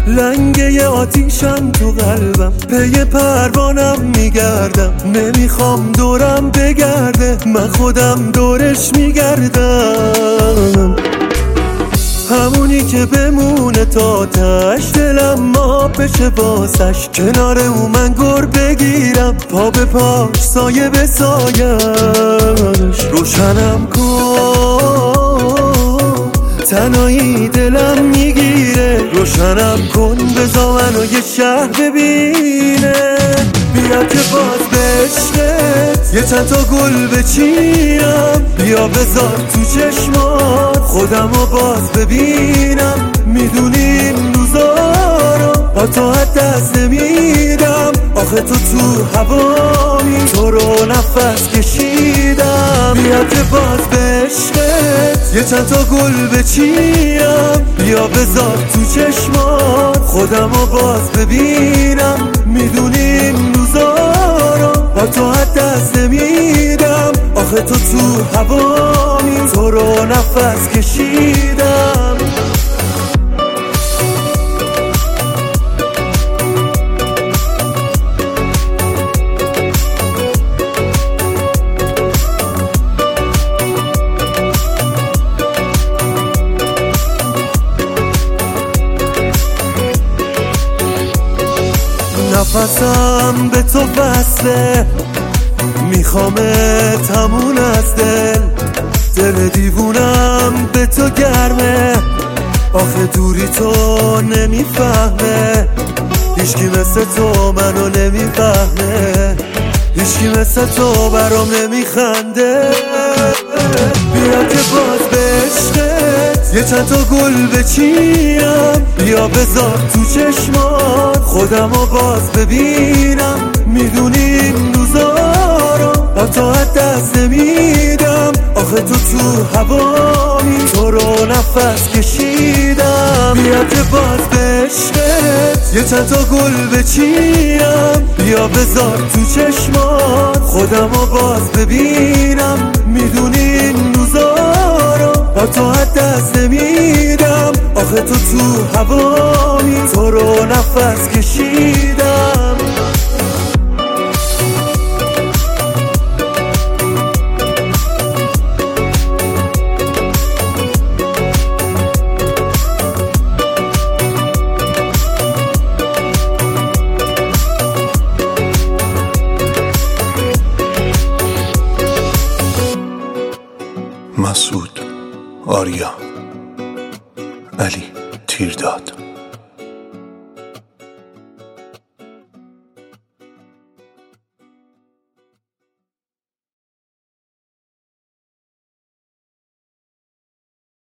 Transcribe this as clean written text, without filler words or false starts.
لنگه آتیشم تو قلبم، پی پروانم میگردم، نمیخوام دورم بگرده، من خودم دورش میگردم. همونی که بمونه تا تش، دلم ما بشه واسش، کنار او من گر بگیرم، پا به پاش سایه به سایش. روشنم کن تنهایی دلم میگیره، روشنم کن بذار منو یه شهر ببینه. بیا که باز به عشقت یه چند تا گل بچینم، بیا بذار تو چشمات خودمو باز ببینم. میدونی این روزا رو با تو دست نمیدم، آخه تو هوایی تو رو نفس کشیدم. بیا که باز به عشقت یه چند تا گل بچینم، بیا بذار تو چشمات خودمو باز ببینم. میدونی این روزا رو با تو دست نمیدم، آخه تو هوایی تو رو نفس کشیدم. نفسم به تو بسته، میخوامه تمون از دل دیوونم به تو گرمه، آخه دوری تو نمیفهمه، هیچکی مثل تو منو نمیفهمه، هیچکی مثل تو برام نمیخنده. بیا که باز به عشقت یه چند تا گل بچینم، بیا بذار تو چشمات خودمو باز ببینم. میدونی این روزا رو با تو دست نمیدم، آخه تو هوایی تو رو نفس کشیدم. بیا که باز به عشقت یه چند تا گل بچینم، بیا بذار تو چشمات خودمو باز ببینم. میدونی این روزا رو با تو دست نمیدم، آخه تو هوایی تو رو نفس کشیدم. مسعود آریا، علی تیرداد.